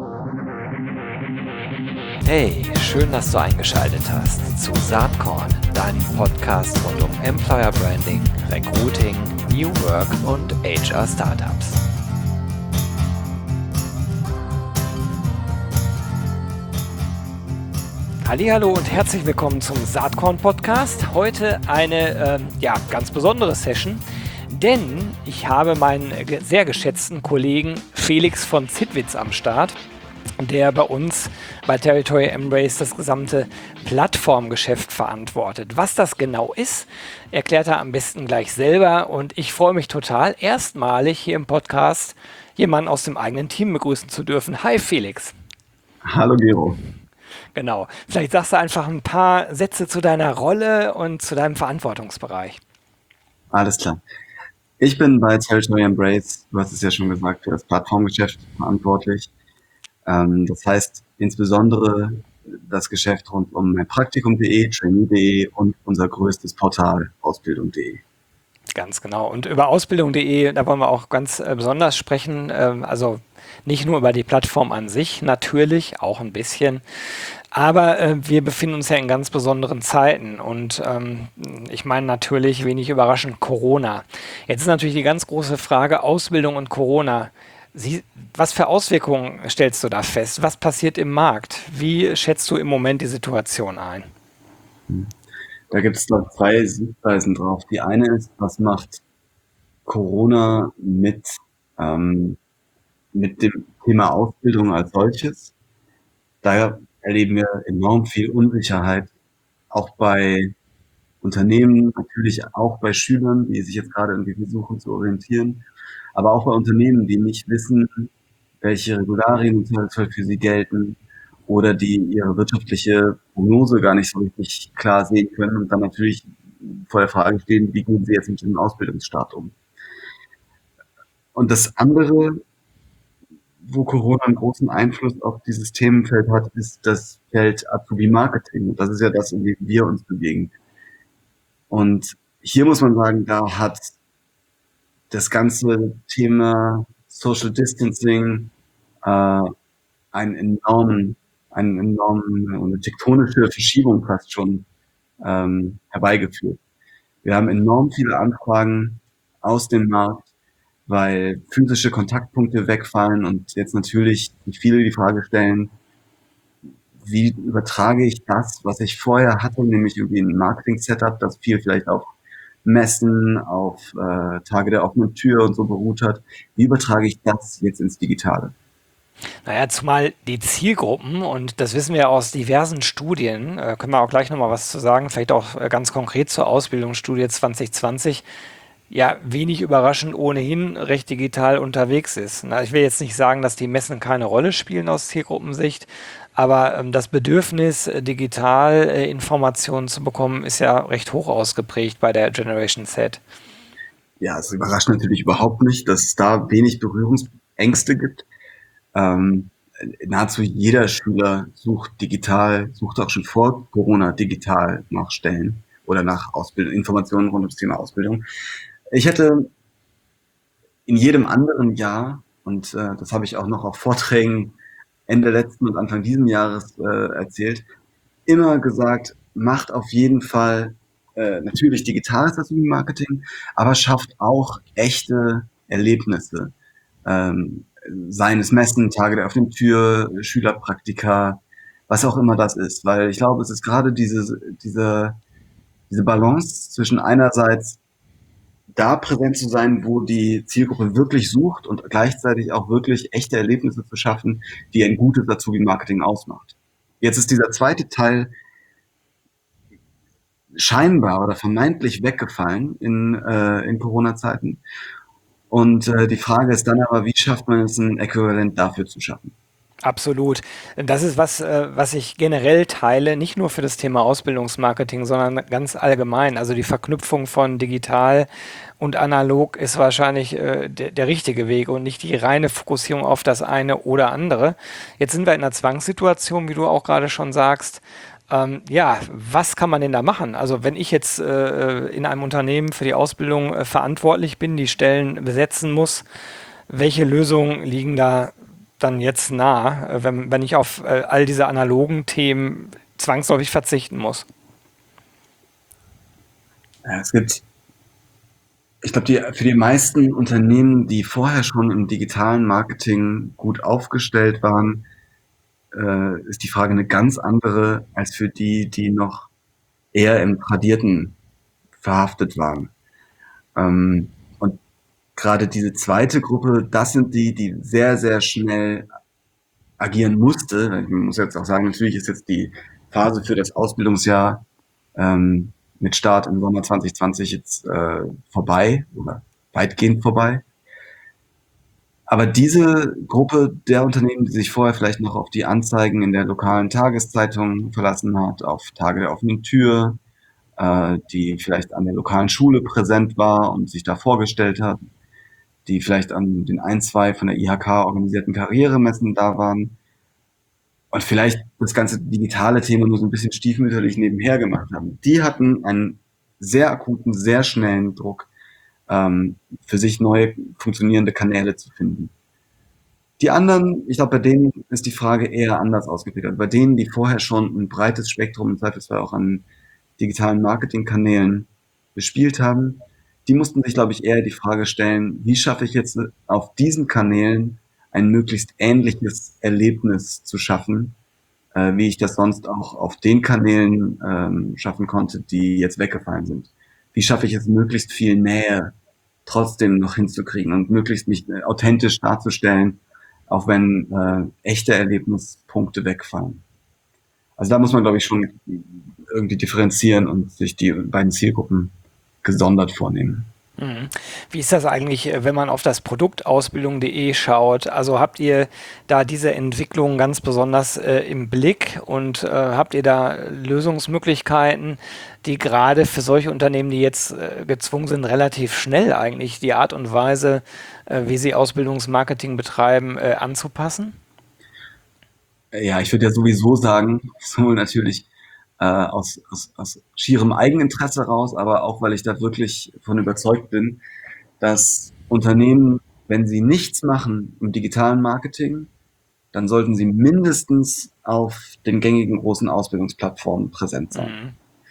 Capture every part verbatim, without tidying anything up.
Hey, schön, dass du eingeschaltet hast zu Saatkorn, deinem Podcast rund um Employer Branding, Recruiting, New Work und H R Startups. Hallihallo und herzlich willkommen zum Saatkorn Podcast. Heute eine äh, ja, ganz besondere Session, denn ich habe meinen sehr geschätzten Kollegen Felix von Zittwitz am Start, der bei uns bei Territory Embrace das gesamte Plattformgeschäft verantwortet. Was das genau ist, erklärt er am besten gleich selber und ich freue mich total, erstmalig hier im Podcast jemanden aus dem eigenen Team begrüßen zu dürfen. Hi Felix. Hallo Gero. Genau. Vielleicht sagst du einfach ein paar Sätze zu deiner Rolle und zu deinem Verantwortungsbereich. Alles klar. Ich bin bei Territory Embrace, du hast es ja schon gesagt, für das Plattformgeschäft verantwortlich. Ähm, das heißt insbesondere das Geschäft rund um meinpraktikum punkt de, trainee punkt de und unser größtes Portal ausbildung punkt de. Ganz genau. Und über ausbildung punkt de, da wollen wir auch ganz äh, besonders sprechen. Ähm, also nicht nur über die Plattform an sich, natürlich auch ein bisschen. Aber äh, wir befinden uns ja in ganz besonderen Zeiten und ähm, ich meine natürlich wenig überraschend Corona. Jetzt ist natürlich die ganz große Frage Ausbildung und Corona. Sie, was für Auswirkungen stellst du da fest? Was passiert im Markt? Wie schätzt du im Moment die Situation ein? Da gibt es noch zwei Sichtweisen drauf. Die eine ist, was macht Corona mit, ähm, mit dem Thema Ausbildung als solches? Da erleben wir enorm viel Unsicherheit, auch bei Unternehmen, natürlich auch bei Schülern, die sich jetzt gerade irgendwie versuchen zu orientieren, aber auch bei Unternehmen, die nicht wissen, welche Regularien im Zweifelsfall für sie gelten oder die ihre wirtschaftliche Prognose gar nicht so richtig klar sehen können und dann natürlich vor der Frage stehen, wie gehen sie jetzt mit dem Ausbildungsstart um. Und das andere, wo Corona einen großen Einfluss auf dieses Themenfeld hat, ist das Feld Azubi-Marketing. Das ist ja das, in dem wir uns bewegen. Und hier muss man sagen, da hat das ganze Thema Social Distancing äh, einen enormen, einen enormen, eine tektonische Verschiebung fast schon ähm, herbeigeführt. Wir haben enorm viele Anfragen aus dem Markt, weil physische Kontaktpunkte wegfallen und jetzt natürlich viele die Frage stellen, wie übertrage ich das, was ich vorher hatte, nämlich irgendwie ein Marketing-Setup, das viel vielleicht auf Messen, auf äh, Tage der offenen Tür und so beruht hat. Wie übertrage ich das jetzt ins Digitale? Naja, zumal die Zielgruppen, und das wissen wir aus diversen Studien, äh, können wir auch gleich nochmal was zu sagen, vielleicht auch äh, ganz konkret zur Ausbildungsstudie zwanzig zwanzig, ja, wenig überraschend ohnehin recht digital unterwegs ist. Na, ich will jetzt nicht sagen, dass die Messen keine Rolle spielen aus Zielgruppensicht, aber ähm, das Bedürfnis, äh, digital äh, Informationen zu bekommen, ist ja recht hoch ausgeprägt bei der Generation Z. Ja, es überrascht natürlich überhaupt nicht, dass es da wenig Berührungsängste gibt. Ähm, nahezu jeder Schüler sucht digital, sucht auch schon vor Corona digital nach Stellen oder nach Ausbildung, Informationen rund ums Thema Ausbildung. Ich hätte in jedem anderen Jahr, und äh, das habe ich auch noch auf Vorträgen Ende letzten und Anfang diesen Jahres äh, erzählt, immer gesagt, macht auf jeden Fall äh, natürlich digitales Marketing, aber schafft auch echte Erlebnisse. Ähm, seien es Messen, Tage der offenen Tür, Schülerpraktika, was auch immer das ist. Weil ich glaube, es ist gerade diese, diese, diese Balance zwischen einerseits da präsent zu sein, wo die Zielgruppe wirklich sucht und gleichzeitig auch wirklich echte Erlebnisse zu schaffen, die ein gutes Azubi-Marketing ausmacht. Jetzt ist dieser zweite Teil scheinbar oder vermeintlich weggefallen in, äh, in Corona-Zeiten. Und äh, die Frage ist dann aber, wie schafft man es, ein Äquivalent dafür zu schaffen? Absolut. Das ist was, äh, was ich generell teile, nicht nur für das Thema Ausbildungsmarketing, sondern ganz allgemein. Also die Verknüpfung von digital und analog ist wahrscheinlich äh, der, der richtige Weg und nicht die reine Fokussierung auf das eine oder andere. Jetzt sind wir in einer Zwangssituation, wie du auch gerade schon sagst. Ähm, ja, was kann man denn da machen? Also wenn ich jetzt äh, in einem Unternehmen für die Ausbildung äh, verantwortlich bin, die Stellen besetzen muss, welche Lösungen liegen da dann jetzt nah, äh, wenn, wenn ich auf äh, all diese analogen Themen zwangsläufig verzichten muss? Ja, es gibt, ich glaube, die, für die meisten Unternehmen, die vorher schon im digitalen Marketing gut aufgestellt waren, äh, ist die Frage eine ganz andere als für die, die noch eher im Tradierten verhaftet waren. Ähm, und gerade diese zweite Gruppe, das sind die, die sehr, sehr schnell agieren musste. Ich muss jetzt auch sagen, natürlich ist jetzt die Phase für das Ausbildungsjahr ähm, mit Start im Sommer zwanzig zwanzig jetzt äh, vorbei oder weitgehend vorbei. Aber diese Gruppe der Unternehmen, die sich vorher vielleicht noch auf die Anzeigen in der lokalen Tageszeitung verlassen hat, auf Tage der offenen Tür, äh, die vielleicht an der lokalen Schule präsent war und sich da vorgestellt hat, die vielleicht an den ein, zwei von der I H K organisierten Karrieremessen da waren und vielleicht das ganze digitale Thema nur so ein bisschen stiefmütterlich nebenher gemacht haben. Die hatten einen sehr akuten, sehr schnellen Druck, ähm, für sich neue funktionierende Kanäle zu finden. Die anderen, ich glaube, bei denen ist die Frage eher anders ausgeprägt. Also bei denen, die vorher schon ein breites Spektrum, im Zweifelsfall auch an digitalen Marketingkanälen bespielt haben, die mussten sich, glaube ich, eher die Frage stellen, wie schaffe ich jetzt auf diesen Kanälen ein möglichst ähnliches Erlebnis zu schaffen, äh, wie ich das sonst auch auf den Kanälen ähm, schaffen konnte, die jetzt weggefallen sind. Wie schaffe ich es, möglichst viel Nähe trotzdem noch hinzukriegen und möglichst mich äh, authentisch darzustellen, auch wenn äh, echte Erlebnispunkte wegfallen. Also da muss man, glaube ich, schon irgendwie differenzieren und sich die beiden Zielgruppen gesondert vornehmen. Mhm. Wie ist das eigentlich, äh, wenn man auf das Produkt ausbildung punkt de schaut? Also habt ihr da diese Entwicklung ganz besonders äh, im Blick und äh, habt ihr da Lösungsmöglichkeiten, die gerade für solche Unternehmen, die jetzt äh, gezwungen sind, relativ schnell eigentlich die Art und Weise, äh, wie sie Ausbildungsmarketing betreiben, äh, anzupassen? Ja, ich würde ja sowieso sagen, sowohl natürlich äh, aus, aus, aus schierem Eigeninteresse raus, aber auch, weil ich da wirklich von überzeugt bin, dass Unternehmen, wenn sie nichts machen im digitalen Marketing, dann sollten sie mindestens auf den gängigen großen Ausbildungsplattformen präsent sein. Mhm.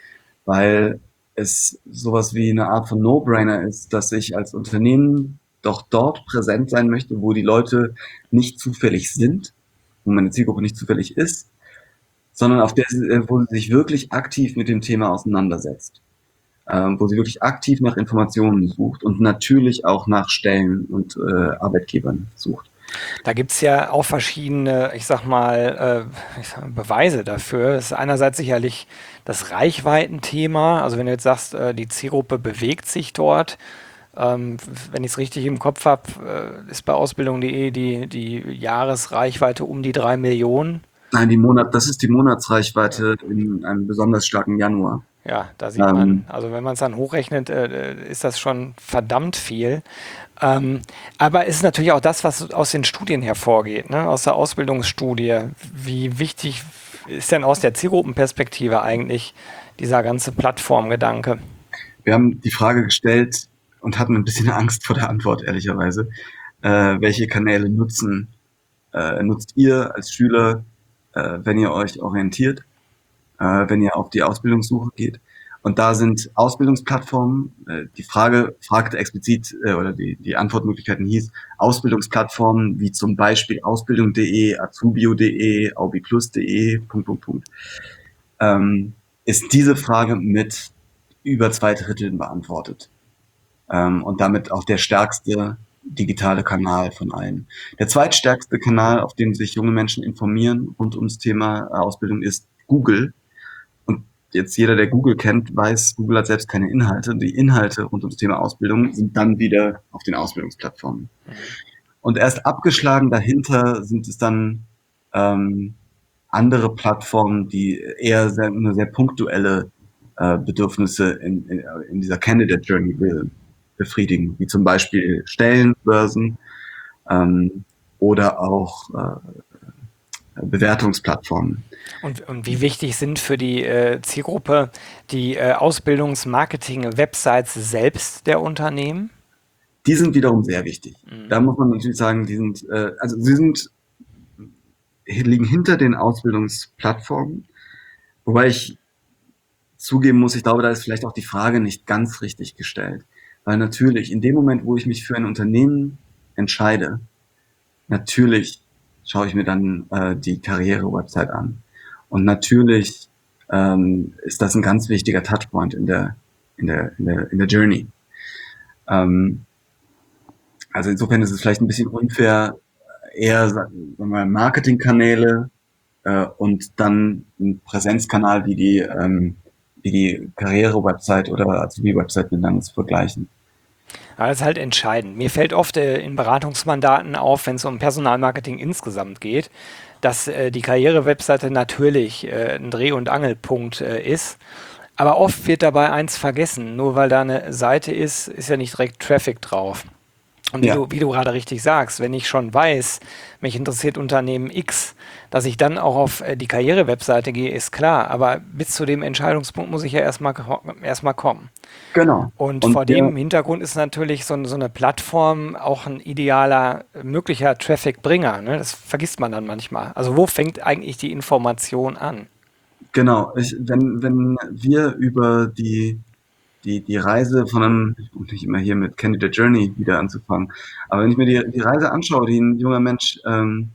Weil es sowas wie eine Art von No-Brainer ist, dass ich als Unternehmen doch dort präsent sein möchte, wo die Leute nicht zufällig sind, wo meine Zielgruppe nicht zufällig ist, sondern auf der, wo sie sich wirklich aktiv mit dem Thema auseinandersetzt, ähm, wo sie wirklich aktiv nach Informationen sucht und natürlich auch nach Stellen und äh, Arbeitgebern sucht. Da gibt es ja auch verschiedene, ich sag mal, äh, ich sag mal, Beweise dafür. Das ist einerseits sicherlich das Reichweitenthema. Also wenn du jetzt sagst, äh, die Zielgruppe bewegt sich dort, ähm, wenn ich es richtig im Kopf habe, äh, ist bei ausbildung punkt de die, die Jahresreichweite um die drei Millionen. Nein, die Monat, das ist die Monatsreichweite in einem besonders starken Januar. Ja, da sieht man, Ähm, also wenn man es dann hochrechnet, äh, ist das schon verdammt viel. Ähm, aber es ist natürlich auch das, was aus den Studien hervorgeht, ne? Aus der Ausbildungsstudie. Wie wichtig ist denn aus der Zielgruppenperspektive eigentlich dieser ganze Plattformgedanke? Wir haben die Frage gestellt und hatten ein bisschen Angst vor der Antwort, ehrlicherweise. Äh, welche Kanäle nutzen, äh, nutzt ihr als Schüler, äh, wenn ihr euch orientiert, äh, wenn ihr auf die Ausbildungssuche geht? Und da sind Ausbildungsplattformen, äh, die Frage fragte explizit, äh, oder die, die Antwortmöglichkeiten hieß, Ausbildungsplattformen wie zum Beispiel ausbildung punkt de, azubio punkt de, aubiplus punkt de, Punkt, Punkt, Punkt. Ähm, ist diese Frage mit über zwei Dritteln beantwortet. Ähm, und damit auch der stärkste digitale Kanal von allen. Der zweitstärkste Kanal, auf dem sich junge Menschen informieren rund ums Thema Ausbildung, ist Google. Und jetzt jeder, der Google kennt, weiß, Google hat selbst keine Inhalte. Die Inhalte rund ums Thema Ausbildung sind dann wieder auf den Ausbildungsplattformen. Und erst abgeschlagen dahinter sind es dann ähm, andere Plattformen, die eher sehr, nur sehr punktuelle äh, Bedürfnisse in, in, in dieser Candidate Journey be, befriedigen, wie zum Beispiel Stellenbörsen ähm, oder auch äh, Bewertungsplattformen. Und, und wie wichtig sind für die äh, Zielgruppe die äh, Ausbildungsmarketing-Websites selbst der Unternehmen? Die sind wiederum sehr wichtig. Mhm. Da muss man natürlich sagen, die sind, äh, also sie sind liegen hinter den Ausbildungsplattformen, wobei ich zugeben muss, ich glaube, da ist vielleicht auch die Frage nicht ganz richtig gestellt. Weil natürlich, in dem Moment, wo ich mich für ein Unternehmen entscheide, natürlich schaue ich mir dann äh, die Karriere-Website an. Und natürlich ähm, ist das ein ganz wichtiger Touchpoint in der, in der, in der, in der Journey. Ähm, also insofern ist es vielleicht ein bisschen unfair, eher sagen wir mal, Marketingkanäle äh, und dann ein Präsenzkanal wie die, ähm, wie die Karriere-Website oder Azubi-Website miteinander zu vergleichen. Aber das ist halt entscheidend. Mir fällt oft äh, in Beratungsmandaten auf, wenn es um Personalmarketing insgesamt geht, dass äh, die Karriere-Webseite natürlich äh, ein Dreh- und Angelpunkt äh, ist. Aber oft wird dabei eins vergessen. Nur weil da eine Seite ist, ist ja nicht direkt Traffic drauf. Und wie Ja, du, wie du gerade richtig sagst, wenn ich schon weiß, mich interessiert Unternehmen X, dass ich dann auch auf äh, die Karriere-Webseite gehe, ist klar. Aber bis zu dem Entscheidungspunkt muss ich ja erstmal erstmal kommen. genau. Und Und vor der, dem Hintergrund ist natürlich so, so eine Plattform auch ein idealer, äh, möglicher Traffic-Bringer. Ne? Das vergisst man dann manchmal. Also wo fängt eigentlich die Information an? genau, ich, wenn, wenn wir über die, die, die Reise von einem, um nicht immer hier mit Candidate Journey wieder anzufangen, aber wenn ich mir die, die Reise anschaue, die ein junger Mensch ähm,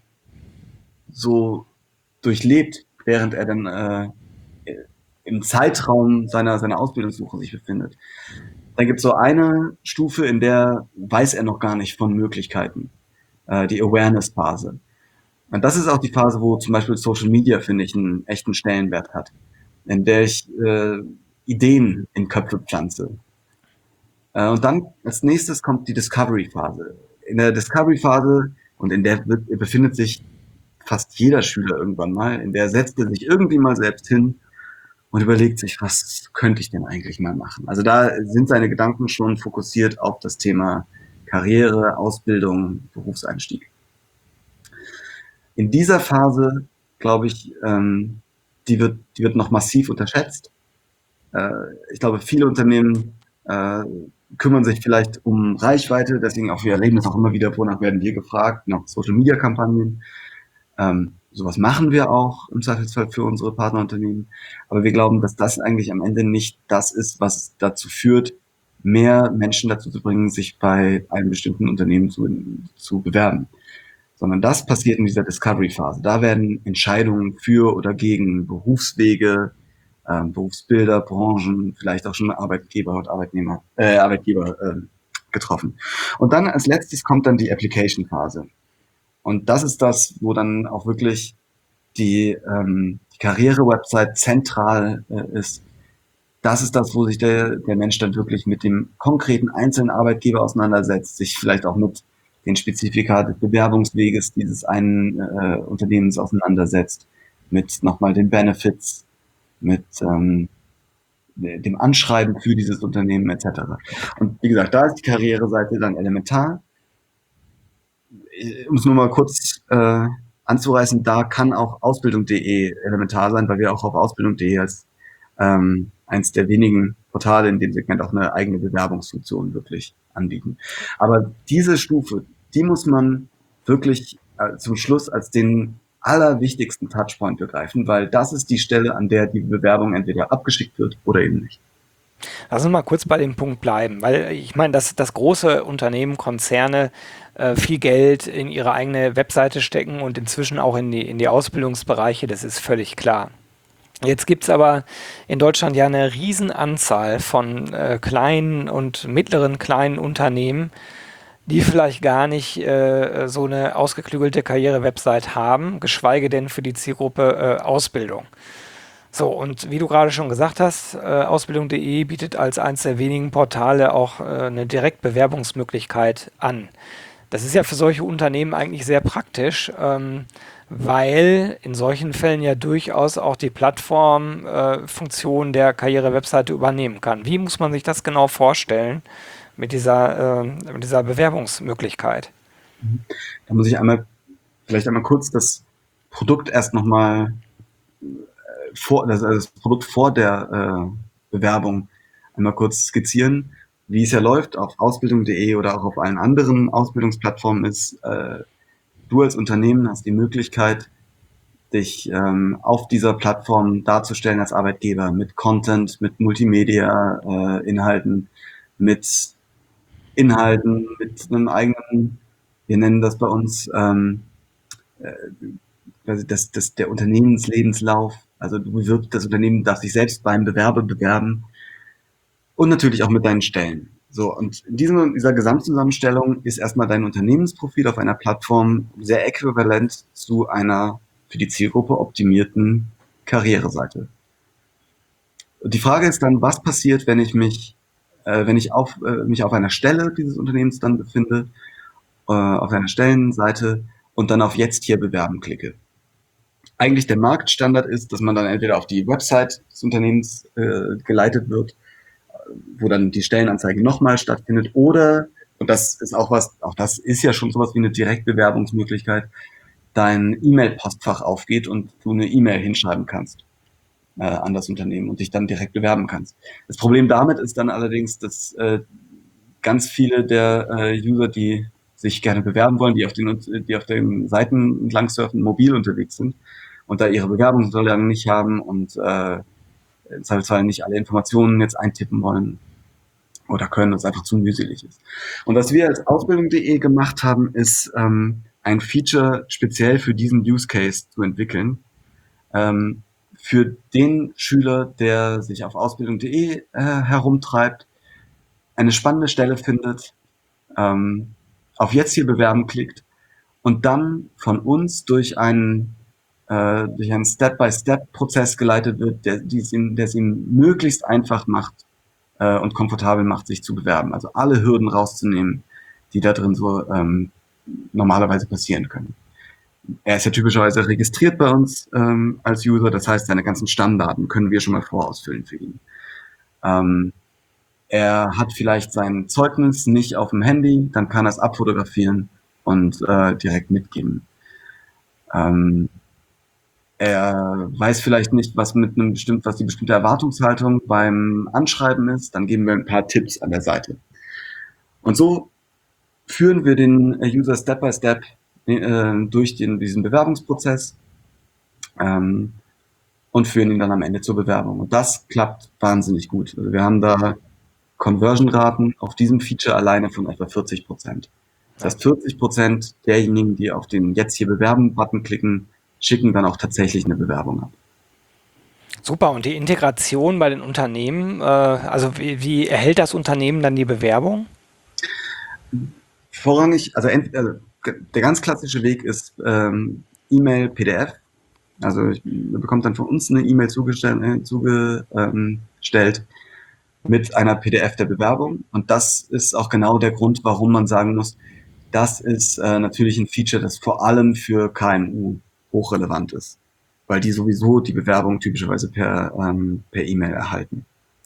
so durchlebt, während er dann äh, im Zeitraum seiner, seiner Ausbildungssuche sich befindet, dann gibt es so eine Stufe, in der weiß er noch gar nicht von Möglichkeiten, äh, die Awareness-Phase. Und das ist auch die Phase, wo zum Beispiel Social Media, finde ich, einen echten Stellenwert hat, in der ich äh, Ideen in Köpfe pflanze. Äh, und dann als nächstes kommt die Discovery-Phase. In der Discovery-Phase, und in der wird, befindet sich fast jeder Schüler irgendwann mal, in der setzt er sich irgendwie mal selbst hin und überlegt sich, was könnte ich denn eigentlich mal machen? Also da sind seine Gedanken schon fokussiert auf das Thema Karriere, Ausbildung, Berufseinstieg. In dieser Phase, glaube ich, ähm, die wird, die wird noch massiv unterschätzt. Äh, ich glaube, viele Unternehmen äh, kümmern sich vielleicht um Reichweite, deswegen auch wir erleben das auch immer wieder, wonach werden wir gefragt, nach Social-Media-Kampagnen. Ähm, sowas machen wir auch im Zweifelsfall für unsere Partnerunternehmen. Aber wir glauben, dass das eigentlich am Ende nicht das ist, was dazu führt, mehr Menschen dazu zu bringen, sich bei einem bestimmten Unternehmen zu, zu bewerben. Sondern das passiert in dieser Discovery-Phase. Da werden Entscheidungen für oder gegen Berufswege, ähm, Berufsbilder, Branchen, vielleicht auch schon Arbeitgeber und Arbeitnehmer, äh, Arbeitgeber äh, getroffen. Und dann als letztes kommt dann die Application-Phase. Und das ist das, wo dann auch wirklich die, ähm, die Karriere-Website zentral äh, ist. Das ist das, wo sich der, der Mensch dann wirklich mit dem konkreten einzelnen Arbeitgeber auseinandersetzt, sich vielleicht auch mit den Spezifika des Bewerbungsweges dieses einen äh, Unternehmens auseinandersetzt, mit nochmal den Benefits, mit ähm, dem Anschreiben für dieses Unternehmen et cetera. Und wie gesagt, da ist die Karriereseite dann elementar. Um es nur mal kurz äh, anzureißen, da kann auch Ausbildung punkt de elementar sein, weil wir auch auf Ausbildung punkt de als ähm, eins der wenigen Portale in dem Segment auch eine eigene Bewerbungsfunktion wirklich anbieten. Aber diese Stufe, die muss man wirklich äh, zum Schluss als den allerwichtigsten Touchpoint begreifen, weil das ist die Stelle, an der die Bewerbung entweder abgeschickt wird oder eben nicht. Lass uns mal kurz bei dem Punkt bleiben, weil ich meine, dass, dass große Unternehmen, Konzerne äh, viel Geld in ihre eigene Webseite stecken und inzwischen auch in die, in die Ausbildungsbereiche, das ist völlig klar. Jetzt gibt es aber in Deutschland ja eine Riesenanzahl von äh, kleinen und mittleren kleinen Unternehmen, die vielleicht gar nicht äh, so eine ausgeklügelte Karriere-Website haben, geschweige denn für die Zielgruppe äh, Ausbildung. So, und wie du gerade schon gesagt hast, äh, Ausbildung punkt de bietet als eines der wenigen Portale auch äh, eine Direktbewerbungsmöglichkeit an. Das ist ja für solche Unternehmen eigentlich sehr praktisch, ähm, weil in solchen Fällen ja durchaus auch die Plattform äh, Funktion der Karriere-Webseite übernehmen kann. Wie muss man sich das genau vorstellen mit dieser, äh, mit dieser Bewerbungsmöglichkeit? Da muss ich einmal, vielleicht einmal kurz das Produkt erst nochmal vor, das, also das Produkt vor der äh, Bewerbung einmal kurz skizzieren, wie es ja läuft auf Ausbildung punkt de oder auch auf allen anderen Ausbildungsplattformen ist, äh, du als Unternehmen hast die Möglichkeit, dich ähm, auf dieser Plattform darzustellen als Arbeitgeber mit Content, mit Multimedia-Inhalten, äh, mit Inhalten, mit einem eigenen, wir nennen das bei uns ähm, äh, das, das, der Unternehmenslebenslauf. Also du bewirbst, das Unternehmen darf sich selbst beim Bewerber bewerben und natürlich auch mit deinen Stellen. So, und in diesem, dieser Gesamtzusammenstellung ist erstmal dein Unternehmensprofil auf einer Plattform sehr äquivalent zu einer für die Zielgruppe optimierten Karriereseite. Und die Frage ist dann, was passiert, wenn ich mich, äh, wenn ich auf, äh, mich auf einer Stelle dieses Unternehmens dann befinde, äh, auf einer Stellenseite und dann auf Jetzt hier bewerben klicke. Eigentlich der Marktstandard ist, dass man dann entweder auf die Website des Unternehmens äh, geleitet wird, wo dann die Stellenanzeige nochmal stattfindet, oder, und das ist auch was, auch das ist ja schon sowas wie eine Direktbewerbungsmöglichkeit, dein E-Mail-Postfach aufgeht und du eine E-Mail hinschreiben kannst äh, an das Unternehmen und dich dann direkt bewerben kannst. Das Problem damit ist dann allerdings, dass äh, ganz viele der äh, User, die sich gerne bewerben wollen, die auf den, die auf den Seiten entlang surfen, mobil unterwegs sind und da ihre Bewerbungsunterlagen nicht haben und äh, im Zweifelsfall nicht alle Informationen jetzt eintippen wollen oder können, das einfach zu mühselig ist. Und was wir als Ausbildung punkt de gemacht haben, ist ähm, ein Feature speziell für diesen Use Case zu entwickeln. Ähm, für den Schüler, der sich auf Ausbildung punkt de äh, herumtreibt, eine spannende Stelle findet, ähm, auf Jetzt hier bewerben klickt und dann von uns durch einen äh, durch einen Step-by-Step-Prozess geleitet wird, der es ihm, der es ihm möglichst einfach macht äh, und komfortabel macht, sich zu bewerben. Also alle Hürden rauszunehmen, die da drin so ähm, normalerweise passieren können. Er ist ja typischerweise registriert bei uns ähm, als User, das heißt, seine ganzen Stammdaten können wir schon mal vorausfüllen für ihn. Ähm, er hat vielleicht sein Zeugnis nicht auf dem Handy, dann kann er es abfotografieren und äh, direkt mitgeben. Ähm, Er weiß vielleicht nicht, was mit einem bestimmt, was die bestimmte Erwartungshaltung beim Anschreiben ist. Dann geben wir ein paar Tipps an der Seite. Und so führen wir den User Step by Step äh, durch den, diesen Bewerbungsprozess ähm, und führen ihn dann am Ende zur Bewerbung. Und das klappt wahnsinnig gut. Also wir haben da Conversion-Raten auf diesem Feature alleine von etwa vierzig Prozent. Das heißt, vierzig Prozent derjenigen, die auf den Jetzt hier bewerben-Button klicken, schicken dann auch tatsächlich eine Bewerbung ab. Super, und die Integration bei den Unternehmen, äh, also wie, wie erhält das Unternehmen dann die Bewerbung? Vorrangig, also, ent, also der ganz klassische Weg ist ähm, E-Mail, P D F. Also ich, man bekommt dann von uns eine E-Mail zugestellt, äh, zugestellt mit einer P D F der Bewerbung. Und das ist auch genau der Grund, warum man sagen muss, das ist äh, natürlich ein Feature, das vor allem für K M U hochrelevant ist, weil die sowieso die Bewerbung typischerweise per ähm, per E-Mail erhalten.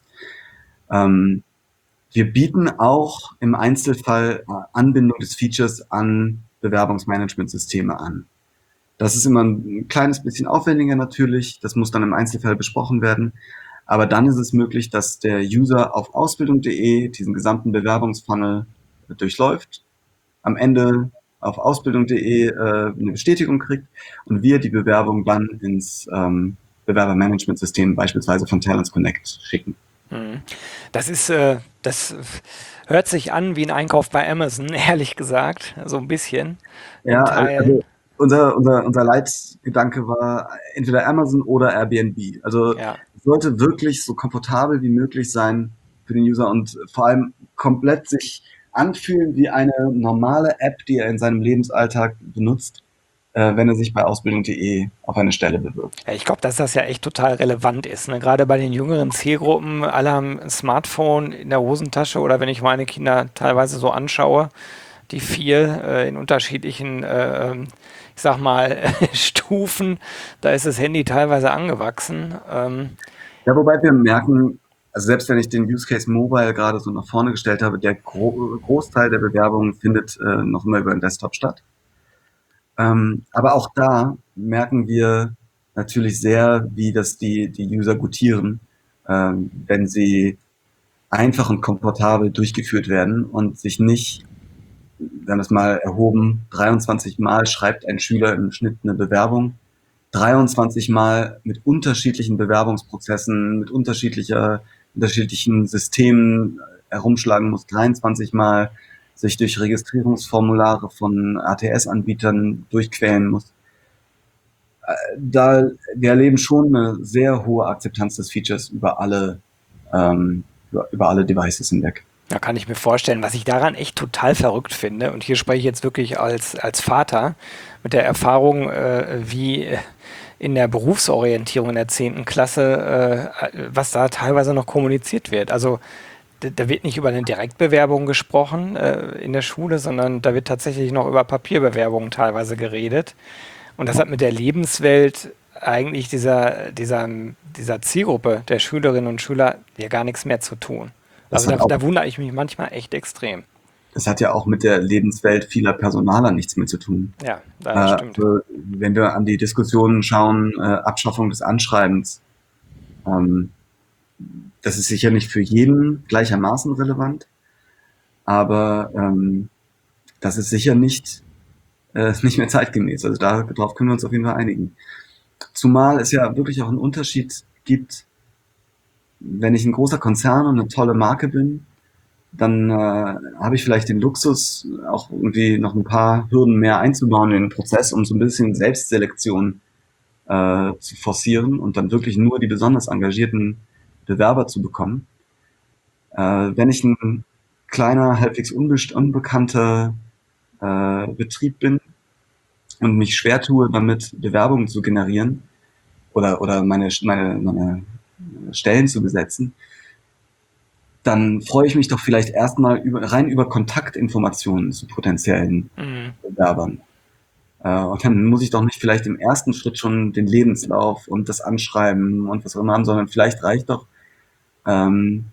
Ähm, wir bieten auch im Einzelfall äh, Anbindung des Features an Bewerbungsmanagementsysteme an. Das ist immer ein kleines bisschen aufwendiger natürlich, das muss dann im Einzelfall besprochen werden, aber dann ist es möglich, dass der User auf Ausbildung punkt de diesen gesamten Bewerbungsfunnel durchläuft, am Ende auf Ausbildung punkt de äh, eine Bestätigung kriegt und wir die Bewerbung dann ins ähm, Bewerbermanagementsystem beispielsweise von Talents Connect schicken. Das ist, äh, das hört sich an wie ein Einkauf bei Amazon, ehrlich gesagt, so ein bisschen. Ja, also unser, unser, unser Leitgedanke war entweder Amazon oder Airbnb. Also Ja. es sollte wirklich so komfortabel wie möglich sein für den User und vor allem komplett sich anfühlen wie eine normale App, die er in seinem Lebensalltag benutzt, äh, wenn er sich bei Ausbildung punkt de auf eine Stelle bewirbt. Ja, ich glaube, dass das ja echt total relevant ist. Ne? Gerade bei den jüngeren Zielgruppen, alle haben ein Smartphone in der Hosentasche oder wenn ich meine Kinder teilweise so anschaue, die vier äh, in unterschiedlichen, äh, ich sag mal, Stufen, da ist das Handy teilweise angewachsen. Ähm, Ja, wobei wir merken, also selbst wenn ich den Use Case Mobile gerade so nach vorne gestellt habe, der Gro- Großteil der Bewerbungen findet äh, noch immer über den Desktop statt. Ähm, aber auch da merken wir natürlich sehr, wie das die, die User gutieren, ähm, wenn sie einfach und komfortabel durchgeführt werden und sich nicht, wir haben das mal erhoben, dreiundzwanzig Mal schreibt ein Schüler im Schnitt eine Bewerbung. dreiundzwanzig Mal mit unterschiedlichen Bewerbungsprozessen, mit unterschiedlicher, unterschiedlichen Systemen herumschlagen muss, dreiundzwanzig Mal sich durch Registrierungsformulare von A T S-Anbietern durchquälen muss. Da, wir erleben schon eine sehr hohe Akzeptanz des Features über alle, ähm, über, über alle Devices hinweg. Da kann ich mir vorstellen, was ich daran echt total verrückt finde, und hier spreche ich jetzt wirklich als, als Vater mit der Erfahrung, äh, wie in der Berufsorientierung in der zehnten Klasse, äh, was da teilweise noch kommuniziert wird. Also da, da wird nicht über eine Direktbewerbung gesprochen äh, in der Schule, sondern da wird tatsächlich noch über Papierbewerbungen teilweise geredet. Und das hat mit der Lebenswelt eigentlich dieser, dieser, dieser Zielgruppe der Schülerinnen und Schüler ja gar nichts mehr zu tun. Das Also hat da, auch, da wundere ich mich manchmal echt extrem. das hat ja auch mit der Lebenswelt vieler Personaler nichts mehr zu tun. Ja, Äh, das stimmt. also, wenn wir an die Diskussionen schauen, äh, Abschaffung des Anschreibens, ähm, das ist sicher nicht für jeden gleichermaßen relevant, aber ähm, das ist sicher nicht, äh, nicht mehr zeitgemäß. Also da, darauf können wir uns auf jeden Fall einigen. Zumal es ja wirklich auch einen Unterschied gibt, wenn ich ein großer Konzern und eine tolle Marke bin, dann äh, habe ich vielleicht den Luxus, auch irgendwie noch ein paar Hürden mehr einzubauen in den Prozess, um so ein bisschen Selbstselektion äh, zu forcieren und dann wirklich nur die besonders engagierten Bewerber zu bekommen. Äh, wenn ich ein kleiner, halbwegs unbe- unbekannter äh, Betrieb bin und mich schwer tue, damit Bewerbungen zu generieren oder, oder meine, meine, meine Stellen zu besetzen, dann freue ich mich doch vielleicht erstmal über, rein über Kontaktinformationen zu potenziellen Mhm. Bewerbern. Äh, und dann muss ich doch nicht vielleicht im ersten Schritt schon den Lebenslauf und das Anschreiben und was auch immer haben, sondern vielleicht reicht doch ähm,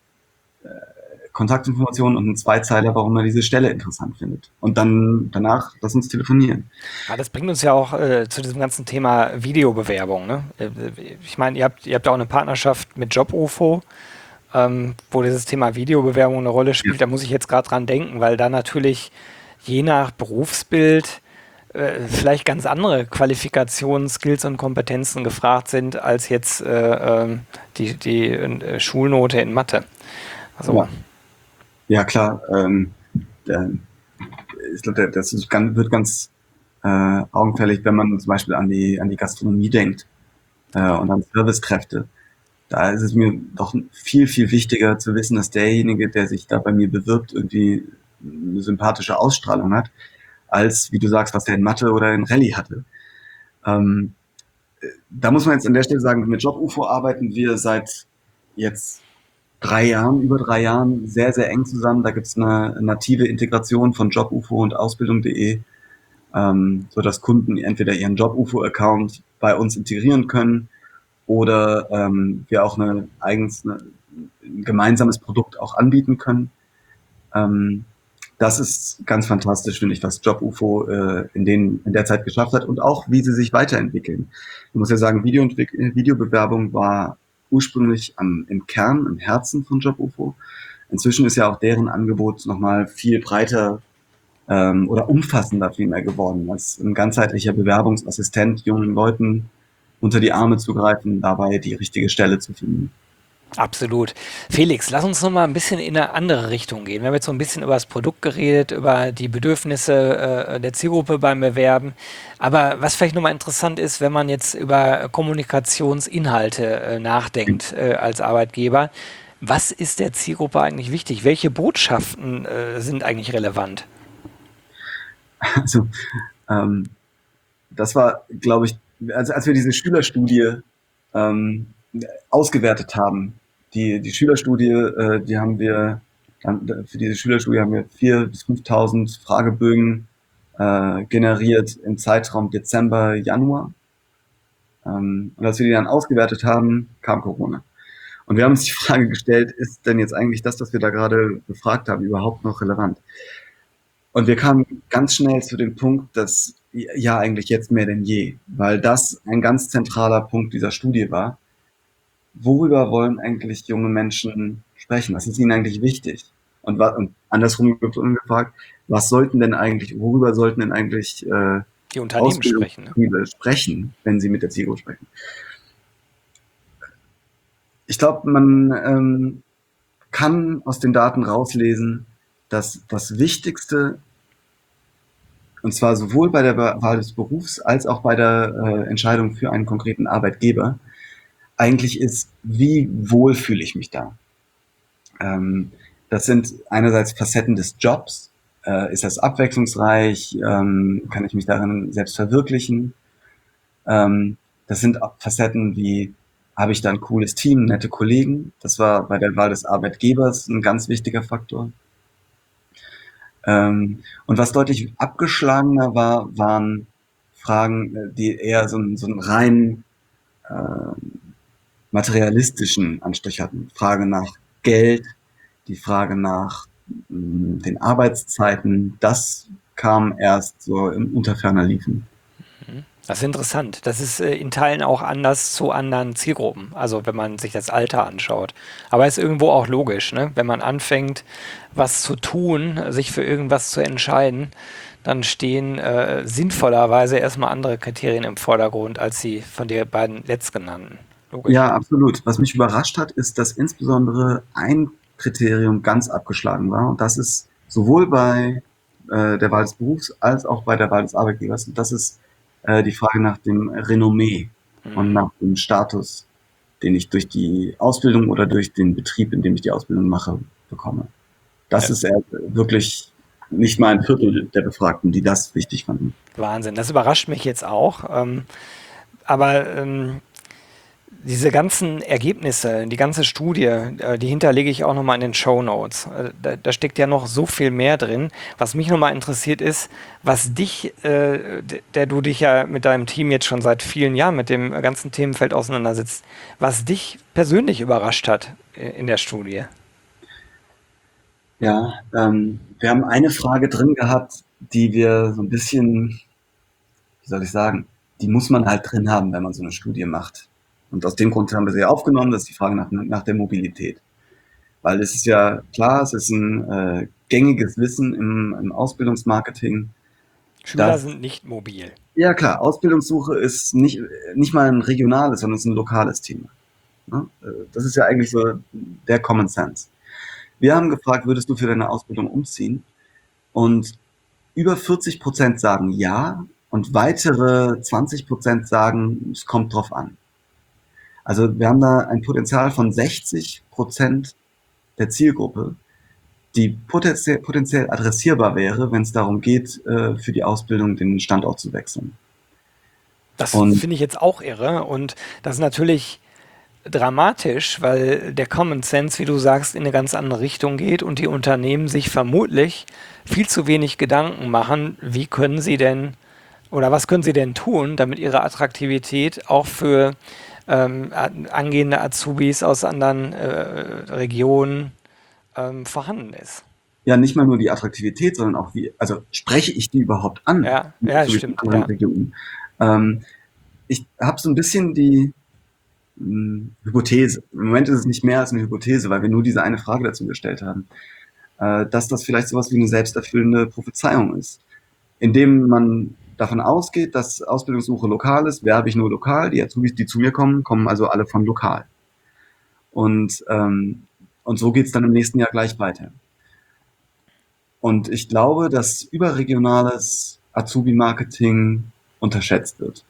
Kontaktinformationen und ein Zweizeiler, warum man diese Stelle interessant findet. Und dann danach lass uns telefonieren. Ja, das bringt uns ja auch äh, zu diesem ganzen Thema Videobewerbung. Ne? Äh, Ich meine, ihr habt, ihr habt ja auch eine Partnerschaft mit JobUFO, ähm, wo dieses Thema Videobewerbung eine Rolle Ja, spielt. Da muss ich jetzt gerade dran denken, weil da natürlich je nach Berufsbild äh, vielleicht ganz andere Qualifikationen, Skills und Kompetenzen gefragt sind als jetzt äh, ähm, die, die äh, Schulnote in Mathe. Also, ja, ja klar. Ähm, der, ich glaube, das ist ganz, wird ganz äh, augenfällig, wenn man zum Beispiel an die, an die Gastronomie denkt äh, und an Servicekräfte. Da ist es mir doch viel, viel wichtiger zu wissen, dass derjenige, der sich da bei mir bewirbt, irgendwie eine sympathische Ausstrahlung hat, als, wie du sagst, was der in Mathe oder in Rallye hatte. Ähm, Da muss man jetzt an der Stelle sagen, mit JobUFO arbeiten wir seit jetzt drei Jahren, über drei Jahren sehr, sehr eng zusammen. Da gibt es eine native Integration von JobUFO und Ausbildung punkt de, ähm, sodass Kunden entweder ihren JobUFO-Account bei uns integrieren können oder ähm, wir auch eine eigens eine, ein gemeinsames Produkt auch anbieten können. Ähm, das ist ganz fantastisch, finde ich, was JobUFO äh, in, den, in der Zeit geschafft hat und auch, wie sie sich weiterentwickeln. Ich muss ja sagen, Videoentwick- Videobewerbung war ursprünglich am, im Kern, im Herzen von JobUFO. Inzwischen ist ja auch deren Angebot nochmal viel breiter ähm, oder umfassender vielmehr geworden, als ein ganzheitlicher Bewerbungsassistent jungen Leuten unter die Arme zu greifen, dabei die richtige Stelle zu finden. absolut. Felix, lass uns noch mal ein bisschen in eine andere Richtung gehen. Wir haben jetzt so ein bisschen über das Produkt geredet, über die Bedürfnisse äh, der Zielgruppe beim Bewerben. Aber was vielleicht noch mal interessant ist, wenn man jetzt über Kommunikationsinhalte äh, nachdenkt äh, als Arbeitgeber, was ist der Zielgruppe eigentlich wichtig? Welche Botschaften äh, sind eigentlich relevant? Also ähm, das war, glaube ich, also als wir diese Schülerstudie ähm, ausgewertet haben, die, die Schülerstudie, äh, die haben wir, für diese Schülerstudie haben wir viertausend bis fünftausend Fragebögen äh, generiert im Zeitraum Dezember, Januar. Ähm, und als wir die dann ausgewertet haben, kam Corona. Und wir haben uns die Frage gestellt, ist denn jetzt eigentlich das, was wir da gerade befragt haben, überhaupt noch relevant? Und wir kamen ganz schnell zu dem Punkt, dass ja eigentlich jetzt mehr denn je, weil das ein ganz zentraler Punkt dieser Studie war. Worüber wollen eigentlich junge Menschen sprechen? Was ist ihnen eigentlich wichtig? Und, was, und andersrum gefragt, was sollten denn eigentlich, worüber sollten denn eigentlich äh, Die Unternehmen sprechen. Ne? sprechen, wenn sie mit der Zielgruppe sprechen. Ich glaube, man ähm, kann aus den Daten rauslesen, dass das Wichtigste, und zwar sowohl bei der Wahl des Berufs als auch bei der äh, Entscheidung für einen konkreten Arbeitgeber, eigentlich ist, wie wohl fühle ich mich da? Ähm, das sind einerseits Facetten des Jobs. Äh, ist das abwechslungsreich? Ähm, kann ich mich darin selbst verwirklichen? Ähm, das sind Facetten wie, habe ich da ein cooles Team, nette Kollegen? Das war bei der Wahl des Arbeitgebers ein ganz wichtiger Faktor. Ähm, und was deutlich abgeschlagener war, waren Fragen, die eher so einen, so einen rein äh, materialistischen Anstrich hatten. Frage nach Geld, die Frage nach mh, den Arbeitszeiten, das kam erst so im unter ferner Liefen. Das ist interessant. Das ist äh, in Teilen auch anders zu anderen Zielgruppen. Also wenn man sich das Alter anschaut. Aber ist irgendwo auch logisch, ne? Wenn man anfängt, was zu tun, sich für irgendwas zu entscheiden, dann stehen äh, sinnvollerweise erstmal andere Kriterien im Vordergrund als die von den beiden letztgenannten. Logisch. Ja, absolut. Was mich überrascht hat, ist, dass insbesondere ein Kriterium ganz abgeschlagen war. Und das ist sowohl bei äh, der Wahl des Berufs als auch bei der Wahl des Arbeitgebers. Und das ist äh, die Frage nach dem Renommee Mhm. und nach dem Status, den ich durch die Ausbildung oder durch den Betrieb, in dem ich die Ausbildung mache, bekomme. Das Ja. ist eher wirklich nicht mal ein Viertel der Befragten, die das wichtig fanden. Wahnsinn. Das überrascht mich jetzt auch. Ähm, aber ähm, diese ganzen Ergebnisse, die ganze Studie, äh, die hinterlege ich auch nochmal in den Shownotes. Äh, Da, da steckt ja noch so viel mehr drin. Was mich nochmal interessiert ist, was dich, äh, d- der du dich ja mit deinem Team jetzt schon seit vielen Jahren mit dem ganzen Themenfeld auseinandersetzt, was dich persönlich überrascht hat äh, in der Studie. Ja, ähm, wir haben eine Frage drin gehabt, die wir so ein bisschen, wie soll ich sagen, die muss man halt drin haben, wenn man so eine Studie macht. Und aus dem Grund haben wir sie aufgenommen, das ist die Frage nach, nach der Mobilität. Weil es ist ja klar, es ist ein äh, gängiges Wissen im, im Ausbildungsmarketing. Schüler dass, sind nicht mobil. ja klar, Ausbildungssuche ist nicht, nicht mal ein regionales, sondern es ist ein lokales Thema. Ne? Äh, Das ist ja eigentlich so der Common Sense. Wir haben gefragt, würdest du für deine Ausbildung umziehen? Und über vierzig Prozent sagen ja und weitere zwanzig Prozent sagen, es kommt drauf an. Also wir haben da ein Potenzial von sechzig Prozent der Zielgruppe, die potenziell, potenziell adressierbar wäre, wenn es darum geht, äh, für die Ausbildung den Standort zu wechseln. Das Und finde ich jetzt auch irre und das ist natürlich dramatisch, weil der Common Sense, wie du sagst, in eine ganz andere Richtung geht und die Unternehmen sich vermutlich viel zu wenig Gedanken machen, wie können sie denn oder was können sie denn tun, damit ihre Attraktivität auch für ähm, a- angehende Azubis aus anderen äh, Regionen ähm, vorhanden ist. ja, nicht mal nur die Attraktivität, sondern auch wie, also spreche ich die überhaupt an, Ja, ja, so wie in stimmt, anderen ja. Regionen. Ähm, ich habe so ein bisschen die mh, Hypothese, im Moment ist es nicht mehr als eine Hypothese, weil wir nur diese eine Frage dazu gestellt haben, äh, dass das vielleicht sowas wie eine selbsterfüllende Prophezeiung ist, indem man davon ausgeht, dass Ausbildungssuche lokal ist, werbe ich nur lokal, die Azubis, die zu mir kommen, kommen also alle von lokal. Und, ähm, und so geht's dann im nächsten Jahr gleich weiter. Und ich glaube, dass überregionales Azubi-Marketing unterschätzt wird.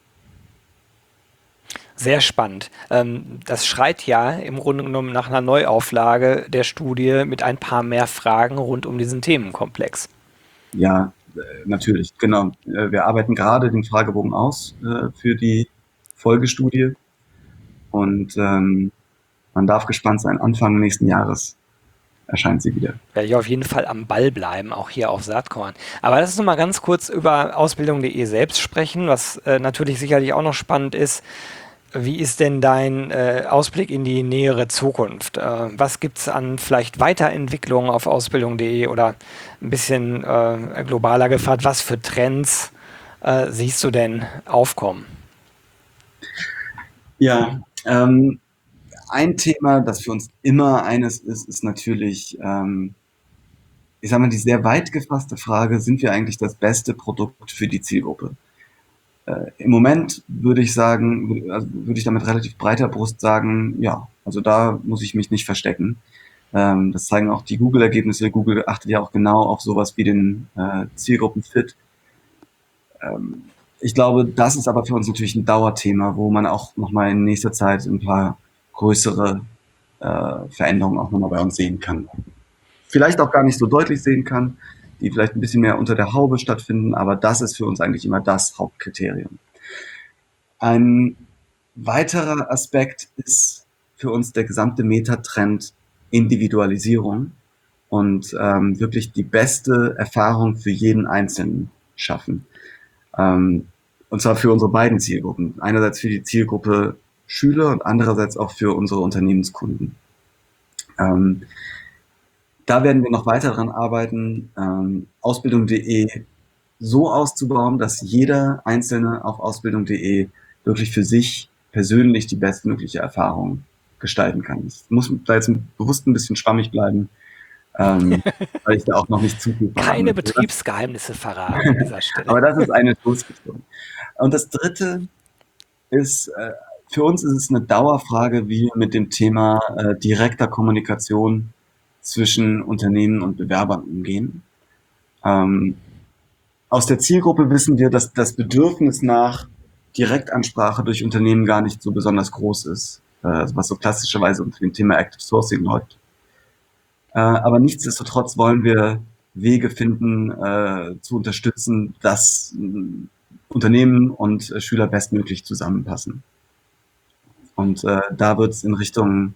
Sehr spannend. Ähm, das schreit ja im Grunde genommen nach einer Neuauflage der Studie mit ein paar mehr Fragen rund um diesen Themenkomplex. Ja, äh, natürlich, genau. Äh, Wir arbeiten gerade den Fragebogen aus äh, für die Folgestudie und ähm, man darf gespannt sein. Anfang nächsten Jahres erscheint sie wieder. Werde ich auf jeden Fall am Ball bleiben, auch hier auf Saatkorn. Aber lass uns noch mal ganz kurz über Ausbildung Punkt de selbst sprechen, was äh, natürlich sicherlich auch noch spannend ist. Wie ist denn dein äh, Ausblick in die nähere Zukunft? Äh, was gibt es an vielleicht Weiterentwicklungen auf Ausbildung Punkt de oder ein bisschen äh, globaler gefragt, was für Trends äh, siehst du denn aufkommen? Ja, ähm, ein Thema, das für uns immer eines ist, ist natürlich, ähm, ich sage mal, die sehr weit gefasste Frage, sind wir eigentlich das beste Produkt für die Zielgruppe? äh, im Moment würde ich sagen, würde, also würde ich da mit relativ breiter Brust sagen, ja, also da muss ich mich nicht verstecken. Ähm, das zeigen auch die Google-Ergebnisse. Google achtet ja auch genau auf sowas wie den äh, Zielgruppenfit. Ähm, ich glaube, das ist aber für uns natürlich ein Dauerthema, wo man auch nochmal in nächster Zeit ein paar größere äh, Veränderungen auch nochmal bei uns sehen kann. Vielleicht auch gar nicht so deutlich sehen kann, die vielleicht ein bisschen mehr unter der Haube stattfinden, aber das ist für uns eigentlich immer das Hauptkriterium. Ein weiterer Aspekt ist für uns der gesamte Metatrend Individualisierung und ähm, wirklich die beste Erfahrung für jeden Einzelnen schaffen. Ähm, und zwar für unsere beiden Zielgruppen. Einerseits für die Zielgruppe Schüler und andererseits auch für unsere Unternehmenskunden. Ähm, da werden wir noch weiter dran arbeiten, ähm, Ausbildung punkt de so auszubauen, dass jeder Einzelne auf Ausbildung punkt de wirklich für sich persönlich die bestmögliche Erfahrung gestalten kann. Ich muss da jetzt bewusst ein bisschen schwammig bleiben, ähm, weil ich da auch noch nicht zu viel verraten Keine möchte. Betriebsgeheimnisse verraten an dieser Stelle. Aber das ist eine Stoßrichtung. Und das Dritte ist, äh, für uns ist es eine Dauerfrage, wie wir mit dem Thema äh, direkter Kommunikation zwischen Unternehmen und Bewerbern umgehen. Ähm, aus der Zielgruppe wissen wir, dass das Bedürfnis nach Direktansprache durch Unternehmen gar nicht so besonders groß ist, äh, was so klassischerweise unter dem Thema Active Sourcing läuft. Äh, aber nichtsdestotrotz wollen wir Wege finden, äh, zu unterstützen, dass äh, Unternehmen und äh, Schüler bestmöglich zusammenpassen. Und äh, da wird es in Richtung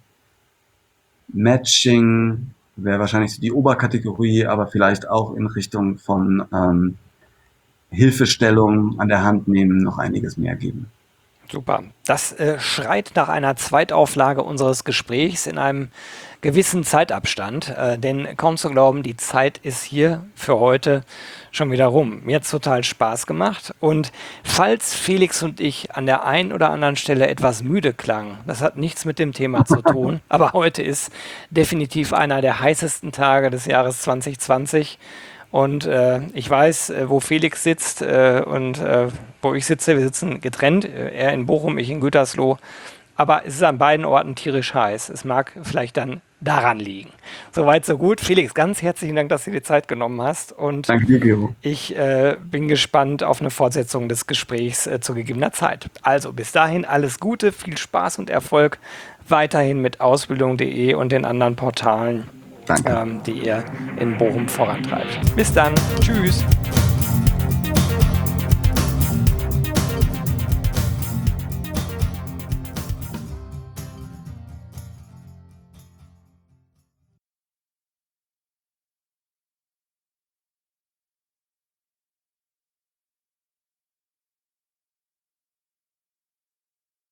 Matching, wäre wahrscheinlich so die Oberkategorie, aber vielleicht auch in Richtung von ähm, Hilfestellung an der Hand nehmen noch einiges mehr geben. Super. Das äh, schreit nach einer Zweitauflage unseres Gesprächs in einem gewissen Zeitabstand. Äh, denn kaum zu glauben, die Zeit ist hier für heute schon wieder rum. Mir hat es total Spaß gemacht. Und falls Felix und ich an der einen oder anderen Stelle etwas müde klangen, das hat nichts mit dem Thema zu tun. Aber heute ist definitiv einer der heißesten Tage des Jahres zwanzig zwanzig. Und äh, ich weiß, äh, wo Felix sitzt äh, und äh, wo ich sitze. Wir sitzen getrennt, äh, er in Bochum, ich in Gütersloh. Aber es ist an beiden Orten tierisch heiß. Es mag vielleicht dann daran liegen. Soweit, so gut. Felix, ganz herzlichen Dank, dass du dir die Zeit genommen hast. Und Danke dir, Gero. ich äh, bin gespannt auf eine Fortsetzung des Gesprächs äh, zu gegebener Zeit. Also bis dahin alles Gute, viel Spaß und Erfolg weiterhin mit Ausbildung punkt de und den anderen Portalen, Danke. ähm, die ihr in Bochum vorantreibt. Bis dann. Tschüss.